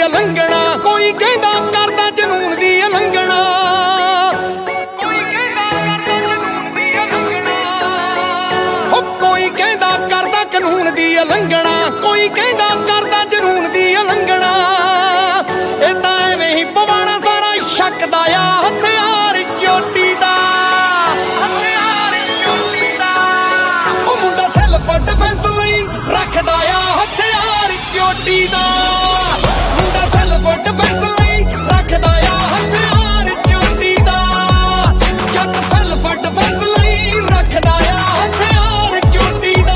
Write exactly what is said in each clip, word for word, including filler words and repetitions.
ਉਲੰਘਣਾ, ਕੋਈ ਕਹਿੰਦਾ ਕਰਦਾ ਜਨੂਨ ਦੀ ਉਲੰਘਣਾ, ਕੋਈ ਕਹਿੰਦਾ ਕਰਦਾ ਜਨੂਨ ਦੀ ਉਲੰਘਣਾ, ਹੋ ਕੋਈ ਕਹਿੰਦਾ ਕਰਦਾ ਕਾਨੂੰਨ ਦੀ ਉਲੰਘਣਾ, ਕੋਈ ਕਹਿੰਦਾ ਕਰਦਾ ਜਨੂਨ ਦੀ ਉਲੰਘਣਾ। ਇਹ ਤਾਂ ਐਵੇਂ ਹੀ ਪਵਾਣਾ ਸਾਰਾ ਸ਼ੱਕ ਦਾ ਆ, ਹਥਿਆਰ ਚੋਟੀ ਦਾ, ਹਥਿਆਰ ਚੋਟੀ ਦਾ। ਉਹ ਮੁੰਡਾ ਸੈਲਫ ਡਿਫੈਂਸ ਲਈ ਰੱਖਦਾ ਆ ਹਥਿਆਰ ਚੋਟੀ ਦਾ, ਮੁੰਡਾ ਸੈਲਫ ਡਿਫੈਂਸ ਲਈ ਰੱਖਦਾ ਆ ਹਥਿਆਰ ਚੋਟੀ ਦਾ, ਜੱਟ ਸੈਲਫ ਡਿਫੈਂਸ ਲਈ ਰੱਖਦਾ ਆ ਹਥਿਆਰ ਚੋਟੀ ਦਾ।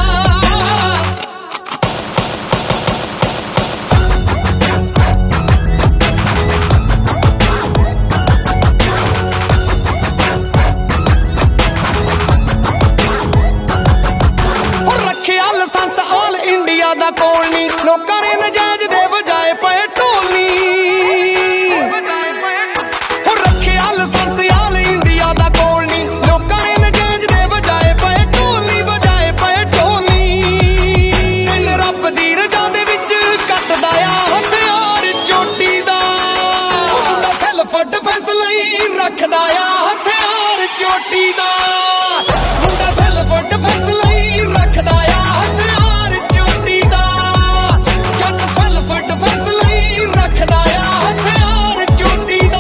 ਰੱਖਿਆ ਲਾਇਸੈਂਸ ਆਲ ਇੰਡੀਆ ਦਾ ਕੋਲ ਨੀ, ਲੋਕਾਂ ਨੇ ਨਜਾਇਜ਼ ਦੇ ਵਜਾਏ ਪਏ ਢੋਲੀ। ਹੋ ਰੱਖਿਆ ਲਾਇਸੈਂਸ ਆਲ ਇੰਡੀਆ ਦਾ ਕੋਲ ਨੀ, ਲੋਕਾਂ ਨੇ ਨਜਾਇਜ਼ ਦੇ ਵਜਾਏ ਪਏ ਢੋਲੀ, ਵਜਾਏ ਪਏ ਢੋਲੀ। ਰੱਬ ਦੀ ਰਜ਼ਾ ਦੇ ਵਿੱਚ ਕੱਟਦਾ ਆ ਹਥਿਆਰ ਚੋਟੀ ਦਾ, ਮੁੰਡਾ ਸੈਲਫ ਡਿਫੈਂਸ ਲਈ ਰੱਖਦਾ ਆ ਹਥਿਆਰ ਚੋਟੀ ਦਾ, ਮੁੰਡਾ ਸੈਲਫ ਡਿਫੈਂਸ ਲਈ ਰੱਖਦਾ ਆ ਹਥਿਆਰ ਚੋਟੀ ਦਾ, ਜੱਟ ਸੈਲਫ ਡਿਫੈਂਸ ਲਈ ਰੱਖਦਾ ਆ ਹਥਿਆਰ ਚੋਟੀ ਦਾ।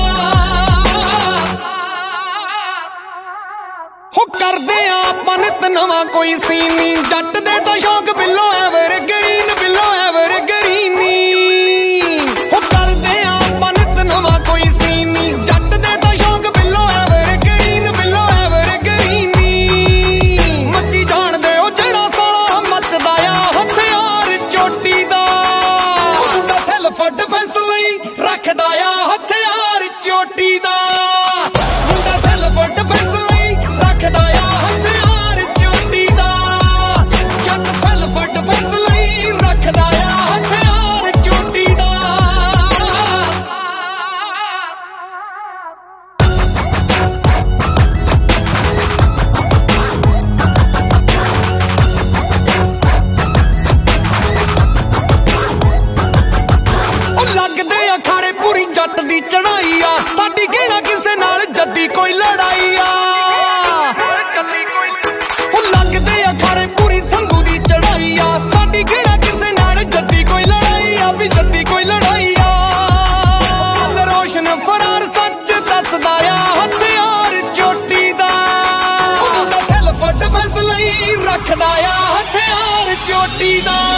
ਹੋ ਕਰਦੇ ਆ ਆਪਾਂ ਨਿਤ ਨਵਾਂ ਕੋਈ ਸੀਨ ਨੀ, ਜੱਟ ਦੇ ਤਾਂ ਸ਼ੌਕ ਬਿੱਲੋ ਐਵਰ ਗਰੀਨ, ਬਿੱਲੋ ਐਵਰ ਗਰੀਨੀ। ਹੋ ਕਰਦੇ ਆ ਆਪਾਂ ਨਿਤ ਨਵਾਂ ਕੋਈ ਸੀਨ ਨੀ, ਜੱਟ ਦੇ ਤਾਂ ਸ਼ੌਕ ਬਿੱਲੋ ਐਵਰ ਗਰੀਨ, ਬਿੱਲੋ ਐਵਰ ਗਰੀਨੀ। ਮੱਚੀ ਜਾਣਦੇ ਉਹ ਜਿਹੜਾ ਸਾਲਾ ਮੱਚਦਾ ਆ ਹਥਿਆਰ ਚੋਟੀ ਦਾ, ਮੁੰਡਾ ਸੈਲਫ ਡਿਫੈਂਸ ਲਈ ਰੱਖਦਾ ਆ ਹਥਿਆਰ ਚੋਟੀ ਦਾ, ਮੁੰਡਾ ਸੈਲਫ ਡਿਫੈਂਸ ਲਈ ਰੱਖਦਾ ਆ ਹਥਿਆਰ ਚੋਟੀ ਦਾ, ਜੱਟ ਸੈਲਫ ਡਿਫੈਂਸ ਲਈ ਰੱਖਦਾ ਆ ਹਥਿਆਰ ਚੋਟੀ ਦਾ। ਉਹ ਲੱਗਦੇ ਆ ਖਾੜੇ ਪੂਰੀ ਜੱਟ ਦੀ ਚੜਾਈ ਆ, ਸਾਡੀ ਕਿਹੜਾ ਕਿਸੇ ਨਾਲ ਜੱਦੀ ਕੋਈ ਲੜਾਈ ਆ। ਉਹ ਲੱਗਦੇ ਆ ਖਾੜੇ ਪੂਰੀ ਸੰਧੂ ਦੀ ਚੜਾਈ ਆ, ਸਾਡੀ ਕਿਹੜਾ ਕਿਸੇ ਨਾਲ ਜੱਦੀ ਕੋਈ ਲੜਾਈ ਆ, ਵੀ ਜੱਦੀ ਕੋਈ ਲੜਾਈ ਆ। ਕੱਲ ਰੋਸ਼ਨ ਫਰਾਰ ਸੱਚ ਦੱਸਦਾ ਆ ਹਥਿਆਰ ਚੋਟੀ ਦਾ, ਮੁੰਡਾ ਸੈਲਫ ਡਿਫੈਂਸ ਲਈ ਰੱਖਦਾ ਆ ਹਥਿਆਰ ਚੋਟੀ ਦਾ।